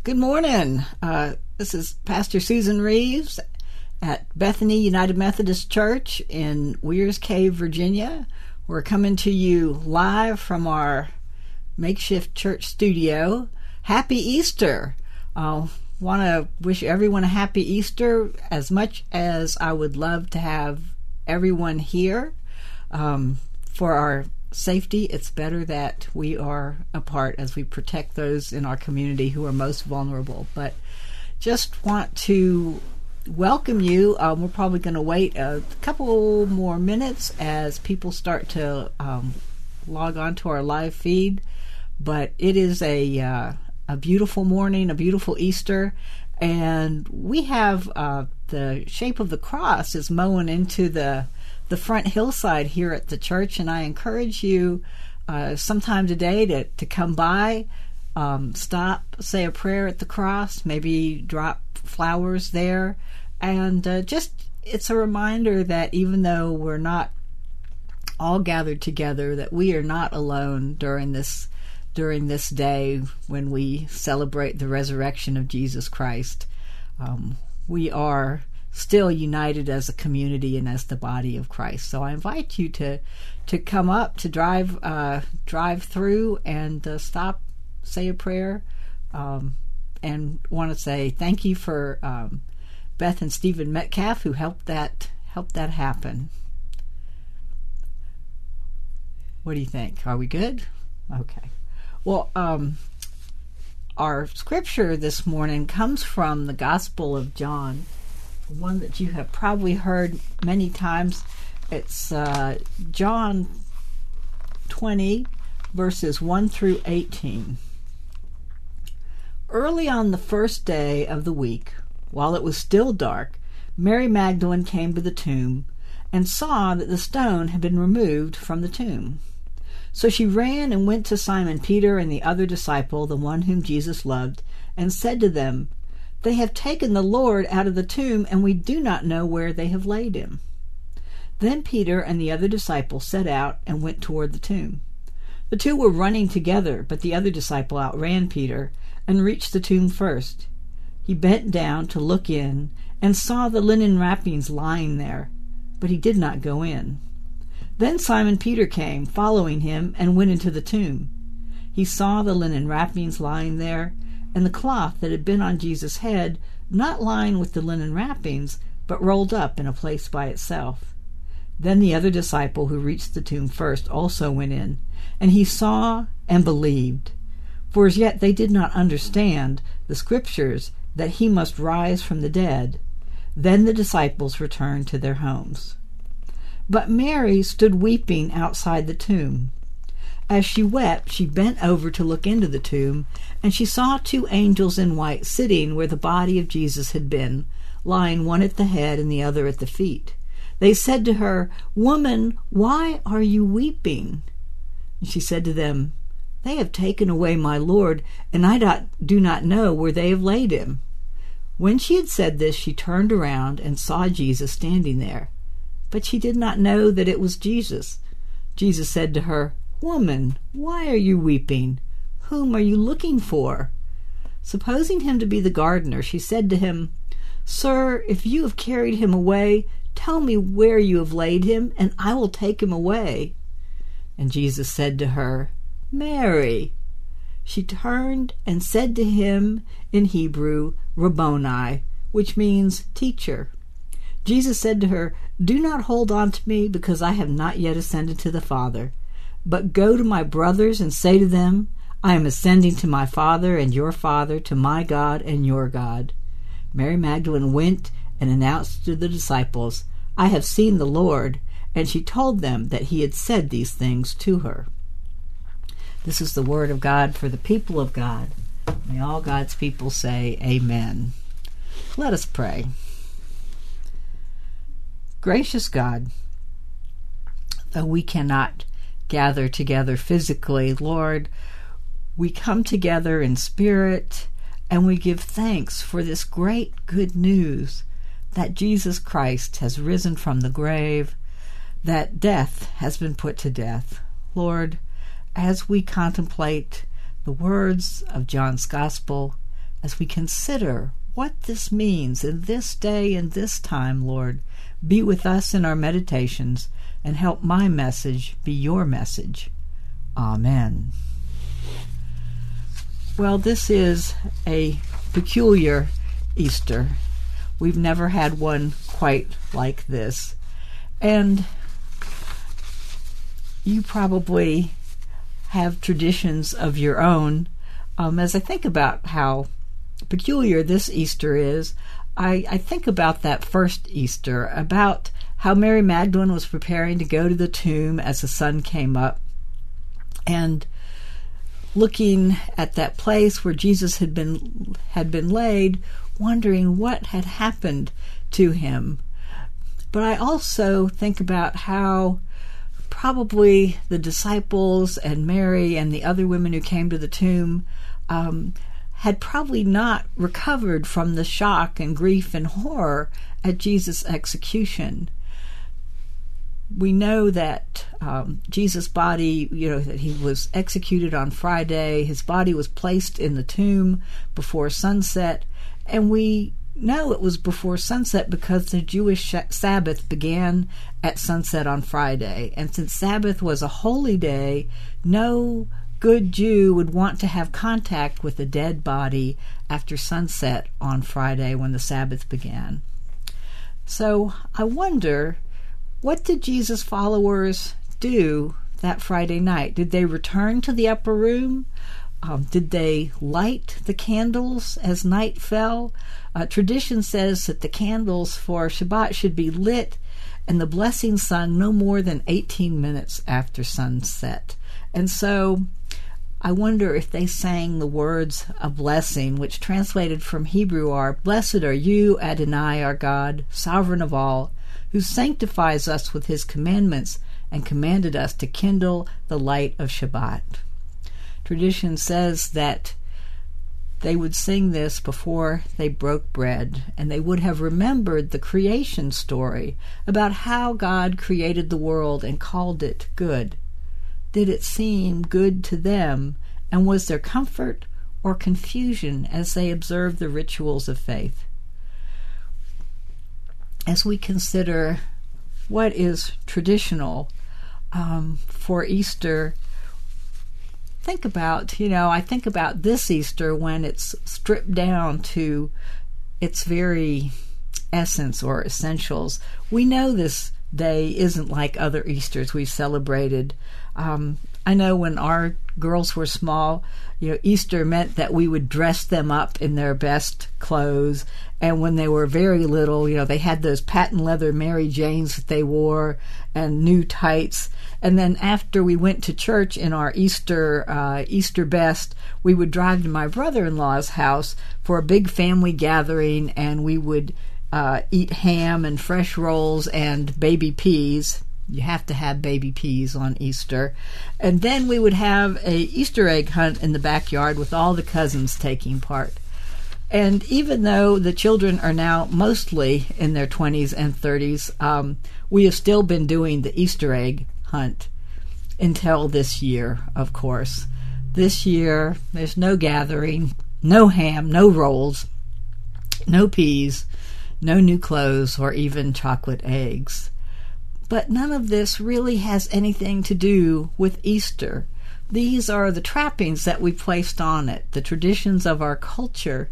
Good morning. This is Pastor Susan Reeves at Bethany United Methodist Church in Weir's Cave, Virginia. We're coming to you live from our makeshift church studio. Happy Easter. I want to wish everyone a happy Easter as much as I would love to have everyone here. For our safety, it's better that we are apart as we protect those in our community who are most vulnerable. But just want to welcome you. We're probably going to wait a couple more minutes as people start to log on to our live feed. But it is a beautiful morning, a beautiful Easter, and we have the shape of the cross is mowing into the front hillside here at the church, and I encourage you sometime today to come by, stop, say a prayer at the cross, maybe drop flowers there, and it's a reminder that even though we're not all gathered together, that we are not alone during this day when we celebrate the resurrection of Jesus Christ. We are still united as a community and as the body of Christ. So I invite you to come up, to drive through and stop, say a prayer, and want to say thank you for Beth and Stephen Metcalf who helped that happen. What do you think? Are we good? Okay. Well, our scripture this morning comes from the Gospel of John, one that you have probably heard many times. It's John 20, verses 1 through 18. Early on the first day of the week, while it was still dark, Mary Magdalene came to the tomb and saw that the stone had been removed from the tomb. So she ran and went to Simon Peter and the other disciple, the one whom Jesus loved, and said to them, "They have taken the Lord out of the tomb, and we do not know where they have laid him." Then Peter and the other disciple set out and went toward the tomb. The two were running together, but the other disciple outran Peter and reached the tomb first. He bent down to look in and saw the linen wrappings lying there, but he did not go in. Then Simon Peter came, following him, and went into the tomb. He saw the linen wrappings lying there, and the cloth that had been on Jesus' head, not lying with the linen wrappings, but rolled up in a place by itself. Then the other disciple who reached the tomb first also went in, and he saw and believed. For as yet they did not understand the Scriptures that he must rise from the dead. Then the disciples returned to their homes. But Mary stood weeping outside the tomb. As she wept, she bent over to look into the tomb, and she saw two angels in white sitting where the body of Jesus had been, lying one at the head and the other at the feet. They said to her, "Woman, why are you weeping?" And she said to them, "They have taken away my Lord, and I do not know where they have laid him." When she had said this, she turned around and saw Jesus standing there. But she did not know that it was Jesus. Jesus said to her, "Woman, why are you weeping? Whom are you looking for?" Supposing him to be the gardener, she said to him, "Sir, if you have carried him away, tell me where you have laid him, and I will take him away." And Jesus said to her, "Mary." She turned and said to him in Hebrew, Rabboni, which means teacher. Jesus said to her, "Do not hold on to me, because I have not yet ascended to the Father. But go to my brothers and say to them, I am ascending to my Father and your Father, to my God and your God." Mary Magdalene went and announced to the disciples, "I have seen the Lord," and she told them that he had said these things to her. This is the word of God for the people of God. May all God's people say amen. Let us pray. Gracious God, though we cannot gather together physically, Lord, we come together in spirit, and we give thanks for this great good news that Jesus Christ has risen from the grave, that death has been put to death. Lord, as we contemplate the words of John's Gospel, as we consider what this means in this day and this time, Lord, be with us in our meditations and help my message be your message. Amen. Well, this is a peculiar Easter. We've never had one quite like this. And you probably have traditions of your own. As I think about how peculiar this Easter is, I think about that first Easter, about how Mary Magdalene was preparing to go to the tomb as the sun came up, and looking at that place where Jesus had been laid, wondering what had happened to him. But I also think about how probably the disciples and Mary and the other women who came to the tomb had probably not recovered from the shock and grief and horror at Jesus' execution. We know that Jesus' body, that he was executed on Friday. His body was placed in the tomb before sunset, and we know it was before sunset because the Jewish Sabbath began at sunset on Friday. And since Sabbath was a holy day, no good Jew would want to have contact with a dead body after sunset on Friday when the Sabbath began. So I wonder, what did Jesus' followers do that Friday night? Did they return to the upper room? Did they light the candles as night fell? Tradition says that the candles for Shabbat should be lit and the blessing sun no more than 18 minutes after sunset. And so I wonder if they sang the words of blessing, which translated from Hebrew are, "Blessed are you, Adonai, our God, sovereign of all, who sanctifies us with his commandments and commanded us to kindle the light of Shabbat." Tradition says that they would sing this before they broke bread, and they would have remembered the creation story about how God created the world and called it good. Did it seem good to them, and was there comfort or confusion as they observed the rituals of faith? As we consider what is traditional for Easter, think about, I think about this Easter when it's stripped down to its very essence or essentials. We know this day isn't like other Easters we've celebrated. I know when our girls were small, Easter meant that we would dress them up in their best clothes. And when they were very little, they had those patent leather Mary Janes that they wore and new tights. And then after we went to church in our Easter best, we would drive to my brother-in-law's house for a big family gathering, and we would eat ham and fresh rolls and baby peas. You have to have baby peas on Easter. And then we would have a Easter egg hunt in the backyard with all the cousins taking part. And even though the children are now mostly in their 20s and 30s, we have still been doing the Easter egg hunt until this year, of course. This year, there's no gathering, no ham, no rolls, no peas, no new clothes, or even chocolate eggs. But none of this really has anything to do with Easter. These are the trappings that we placed on it, the traditions of our culture.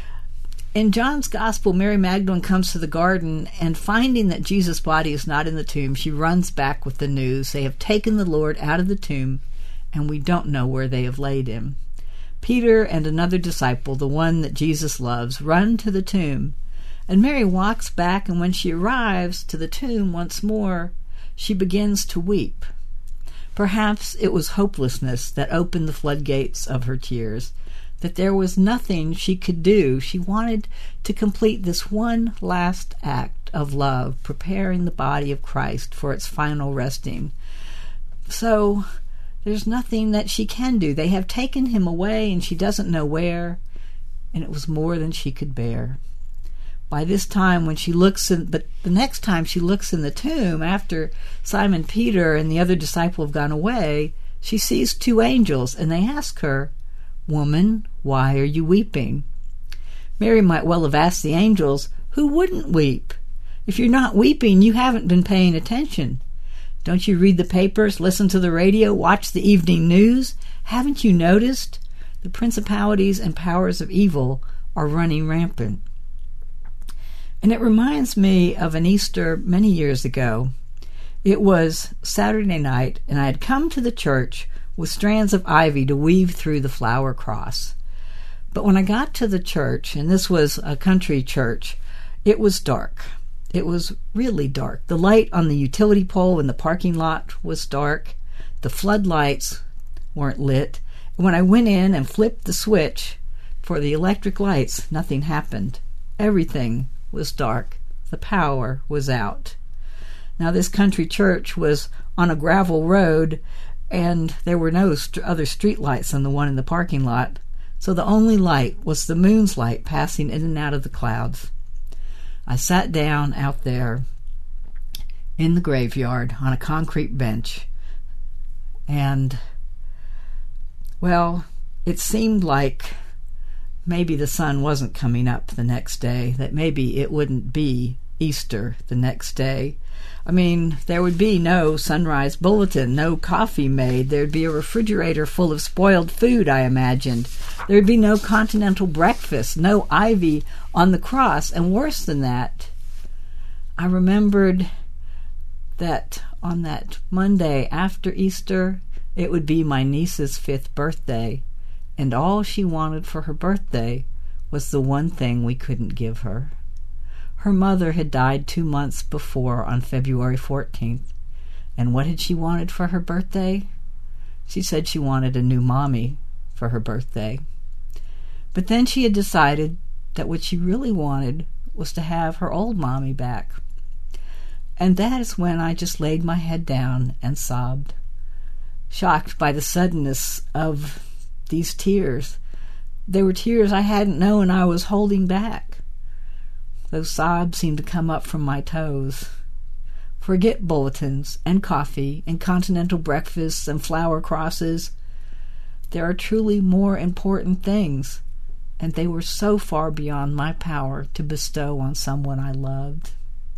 In John's Gospel, Mary Magdalene comes to the garden, and finding that Jesus' body is not in the tomb, she runs back with the news. They have taken the Lord out of the tomb, and we don't know where they have laid him. Peter and another disciple, the one that Jesus loves, run to the tomb, and Mary walks back, and when she arrives to the tomb once more, she begins to weep. Perhaps it was hopelessness that opened the floodgates of her tears, that there was nothing she could do. She wanted to complete this one last act of love, preparing the body of Christ for its final resting. So there's nothing that she can do. They have taken him away, and she doesn't know where, and it was more than she could bear. By this time, but the next time she looks in the tomb, after Simon Peter and the other disciple have gone away, she sees two angels, and they ask her, "Woman, why are you weeping?" Mary might well have asked the angels, who wouldn't weep? If you're not weeping, you haven't been paying attention. Don't you read the papers, listen to the radio, watch the evening news? Haven't you noticed? The principalities and powers of evil are running rampant. And it reminds me of an Easter many years ago. It was Saturday night, and I had come to the church with strands of ivy to weave through the flower cross. But when I got to the church, and this was a country church, it was dark. It was really dark. The light on the utility pole in the parking lot was dark. The floodlights weren't lit. And when I went in and flipped the switch for the electric lights, nothing happened. Everything was dark. The power was out. Now, this country church was on a gravel road, and there were no other street lights than the one in the parking lot. So the only light was the moon's light passing in and out of the clouds. I sat down out there in the graveyard on a concrete bench, and, well, it seemed like maybe the sun wasn't coming up the next day, that maybe it wouldn't be Easter the next day. I mean, there would be no sunrise bulletin, no coffee made. There'd be a refrigerator full of spoiled food, I imagined. There'd be no continental breakfast, no ivy on the cross, and worse than that, I remembered that on that Monday after Easter, it would be my niece's 5th birthday, and all she wanted for her birthday was the one thing we couldn't give her. Her mother had died 2 months before on February 14th. And what had she wanted for her birthday? She said she wanted a new mommy for her birthday. But then she had decided that what she really wanted was to have her old mommy back. And that is when I just laid my head down and sobbed, shocked by the suddenness of these tears. They were tears I hadn't known I was holding back. Those sobs seemed to come up from my toes. Forget bulletins and coffee and continental breakfasts and flower crosses. There are truly more important things, and they were so far beyond my power to bestow on someone I loved.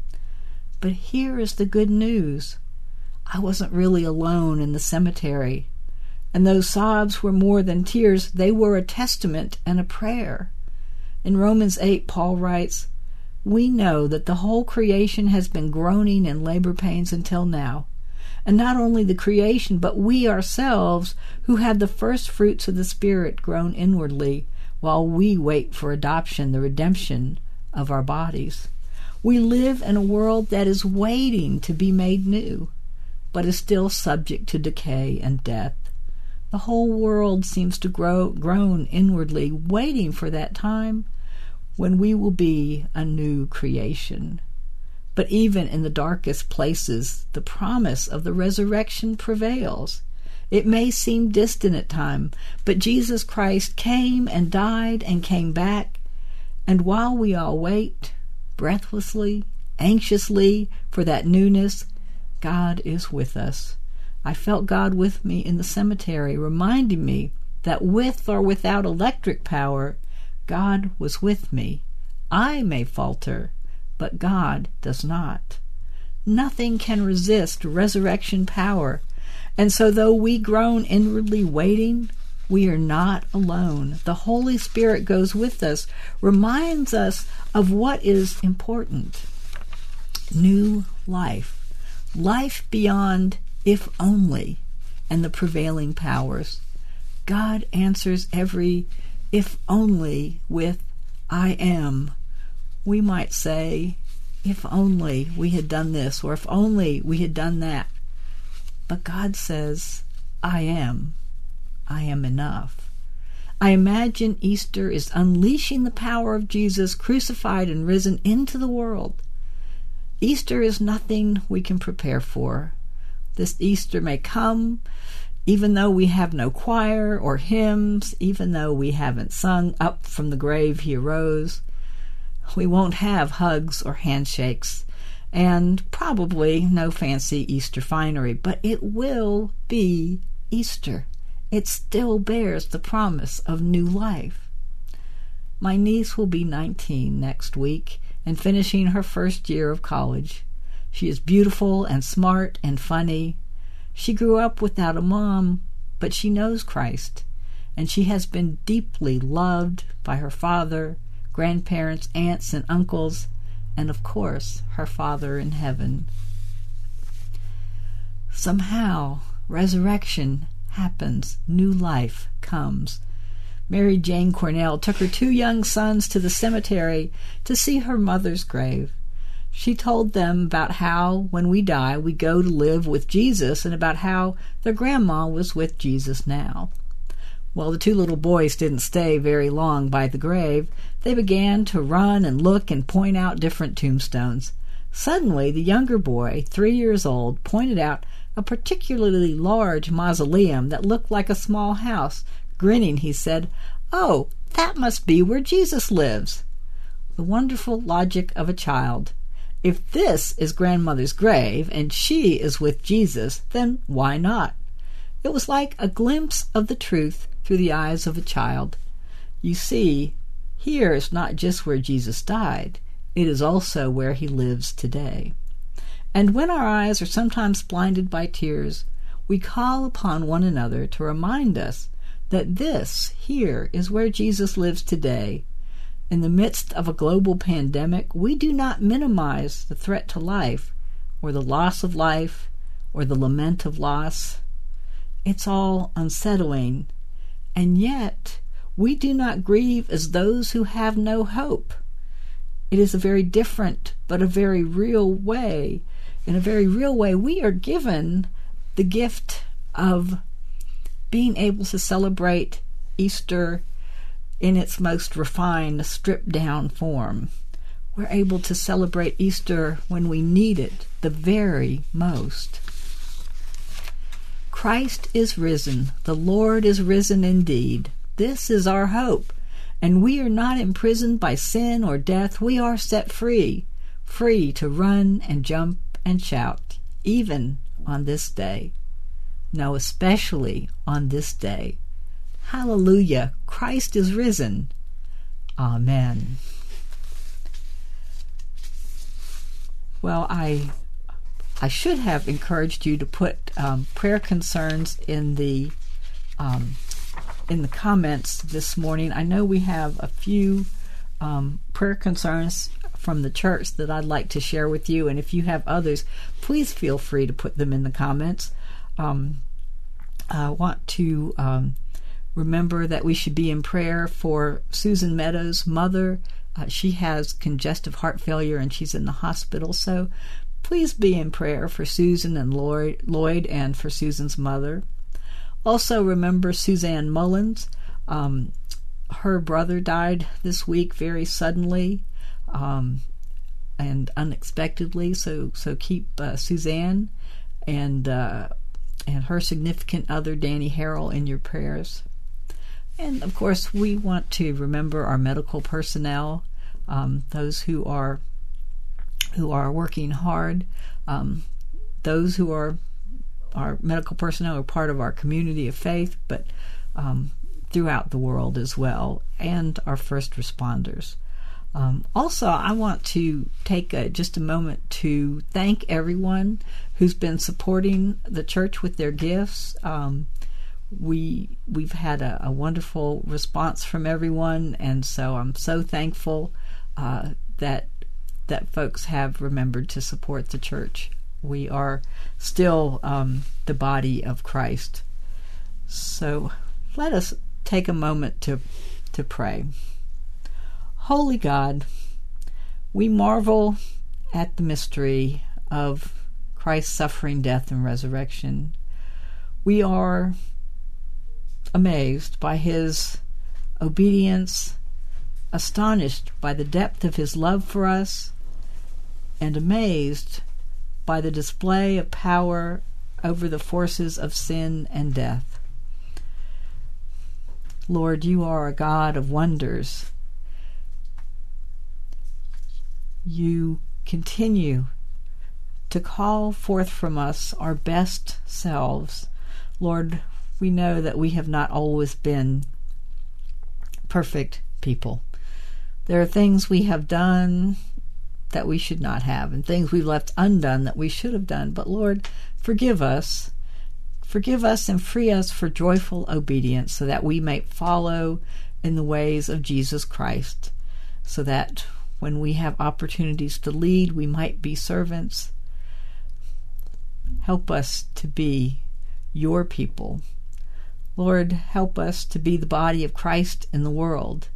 But here is the good news. I wasn't really alone in the cemetery, and those sobs were more than tears. They were a testament and a prayer. In Romans 8, Paul writes, "We know that the whole creation has been groaning in labor pains until now. And not only the creation, but we ourselves, who have the first fruits of the Spirit, groan inwardly, while we wait for adoption, the redemption of our bodies." We live in a world that is waiting to be made new, but is still subject to decay and death. The whole world seems to groan inwardly, waiting for that time when we will be a new creation. But even in the darkest places, the promise of the resurrection prevails. It may seem distant at times, but Jesus Christ came and died and came back. And while we all wait, breathlessly, anxiously, for that newness, God is with us. I felt God with me in the cemetery, reminding me that with or without electric power, God was with me. I may falter, but God does not. Nothing can resist resurrection power, and so though we groan inwardly waiting, we are not alone. The Holy Spirit goes with us, reminds us of what is important. New life. Life beyond if only and the prevailing powers. God answers every if only with I am. We might say, if only we had done this, or if only we had done that. But God says, I am. I am enough. I imagine Easter is unleashing the power of Jesus crucified and risen into the world. Easter is nothing we can prepare for. This Easter may come even though we have no choir or hymns, even though we haven't sung "Up from the Grave He Arose." We won't have hugs or handshakes, and probably no fancy Easter finery, but it will be Easter. It still bears the promise of new life. My niece will be 19 next week and finishing her first year of college. She is beautiful and smart and funny. She grew up without a mom, but she knows Christ, and she has been deeply loved by her father, grandparents, aunts, and uncles, and of course, her Father in heaven. Somehow, resurrection happens, new life comes. Mary Jane Cornell took her 2 young sons to the cemetery to see her mother's grave. She told them about how, when we die, we go to live with Jesus, and about how their grandma was with Jesus now. Well, the 2 little boys didn't stay very long by the grave. They began to run and look and point out different tombstones. Suddenly, the younger boy, 3 years old, pointed out a particularly large mausoleum that looked like a small house. Grinning, he said, "Oh, that must be where Jesus lives." The wonderful logic of a child. If this is grandmother's grave and she is with Jesus, then why not? It was like a glimpse of the truth through the eyes of a child. You see, here is not just where Jesus died, it is also where he lives today. And when our eyes are sometimes blinded by tears, we call upon one another to remind us that this here is where Jesus lives today. In the midst of a global pandemic, we do not minimize the threat to life, or the loss of life, or the lament of loss. It's all unsettling, and yet we do not grieve as those who have no hope. It is a very different, but a very real way. In a very real way, we are given the gift of being able to celebrate Easter in its most refined, stripped-down form. We're able to celebrate Easter when we need it the very most. Christ is risen. The Lord is risen indeed. This is our hope. And we are not imprisoned by sin or death. We are set free, free to run and jump and shout, even on this day. No, especially on this day. Hallelujah! Christ is risen. Amen. Well, I should have encouraged you to put prayer concerns in the comments this morning. I know we have a few prayer concerns from the church that I'd like to share with you, and if you have others, please feel free to put them in the comments. I want to remember that we should be in prayer for Susan Meadows' mother. She has congestive heart failure and she's in the hospital, so please be in prayer for Susan and Lloyd and for Susan's mother. Also remember Suzanne Mullins. Her brother died this week very suddenly and unexpectedly, so keep Suzanne and her significant other, Danny Harrell, in your prayers. And, of course, we want to remember our medical personnel, those who are working hard, those who are our medical personnel are part of our community of faith, but throughout the world as well, and our first responders. Also, I want to take just a moment to thank everyone who's been supporting the church with their gifts. We've had a wonderful response from everyone, and so I'm so thankful that folks have remembered to support the church. We are still the body of Christ. So let us take a moment to pray. Holy God, we marvel at the mystery of Christ's suffering, death, and resurrection. We are amazed by his obedience, astonished by the depth of his love for us, and amazed by the display of power over the forces of sin and death. Lord, you are a God of wonders. You continue to call forth from us our best selves. Lord, we know that we have not always been perfect people. There are things we have done that we should not have, and things we've left undone that we should have done. But Lord, forgive us. Forgive us and free us for joyful obedience, so that we may follow in the ways of Jesus Christ, so that when we have opportunities to lead, we might be servants. Help us to be your people. Lord, help us to be the body of Christ in the world,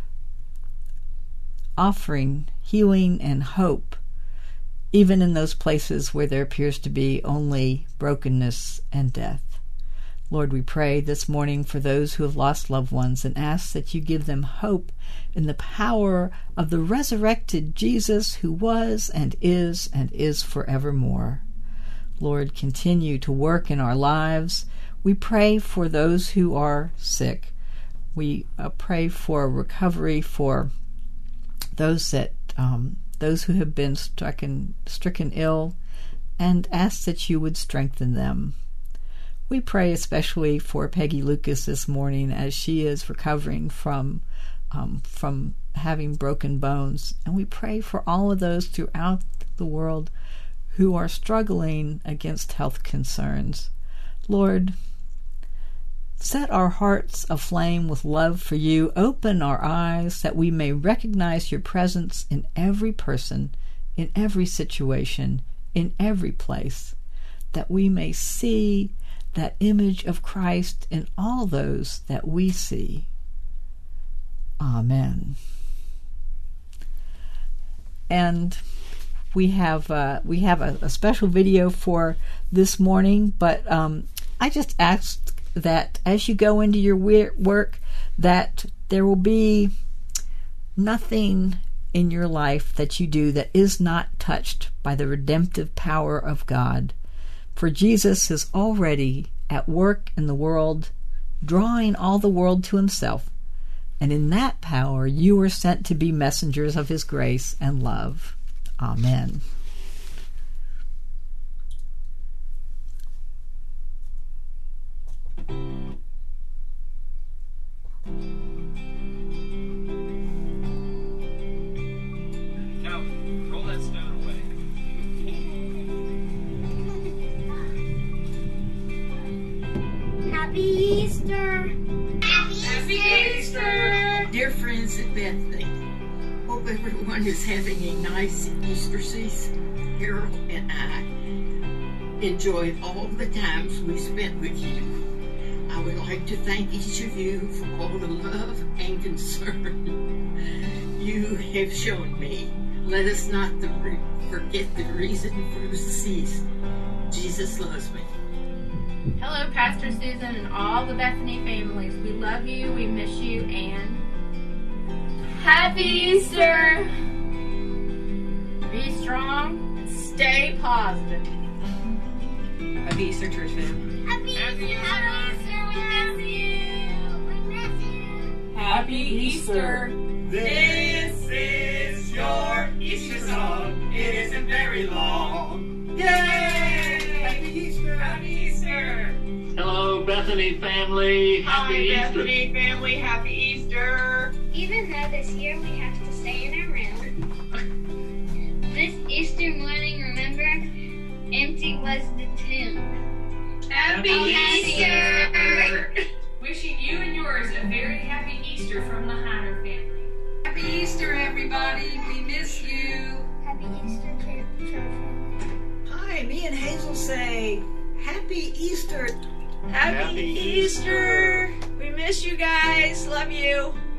offering healing and hope, even in those places where there appears to be only brokenness and death. Lord, we pray this morning for those who have lost loved ones and ask that you give them hope in the power of the resurrected Jesus, who was and is forevermore. Lord, continue to work in our lives. We pray for those who are sick. We pray for recovery for those who have been stricken ill, and ask that you would strengthen them. We pray especially for Peggy Lucas this morning as she is recovering from having broken bones, and we pray for all of those throughout the world who are struggling against health concerns. Lord, set our hearts aflame with love for you. Open our eyes that we may recognize your presence in every person, in every situation, in every place, that we may see that image of Christ in all those that we see. Amen. And we have a special video for this morning, but I just asked that as you go into your work, that there will be nothing in your life that you do that is not touched by the redemptive power of God. For Jesus is already at work in the world, drawing all the world to himself. And in that power, you are sent to be messengers of his grace and love. Amen. Now, roll that stone away. Happy Easter! Happy Easter! Dear friends at Bethany, hope everyone is having a nice Easter season. Harold and I enjoyed all the times we spent with you. I would like to thank each of you for all the love and concern you have shown me. Let us not forget the reason for the season. Jesus loves me. Hello, Pastor Susan and all the Bethany families. We love you, we miss you, and Happy Easter! Be strong, stay positive. Happy Easter, church family. Happy Easter! Happy Easter! We miss you! Happy Easter. This is your Easter song. It isn't very long. Yay! Happy Easter! Happy Easter! Hello, Bethany family. Happy Easter. Bethany family. Happy Easter. Even though this year we have to stay in our room, this Easter morning, remember, empty was the tomb. Happy Easter. Wishing you and yours a very happy Easter from the Hatter family. Happy Easter, everybody. We miss you. Happy Easter, children. Hi, me and Hazel say Happy Easter. Happy Easter. We miss you guys. Love you.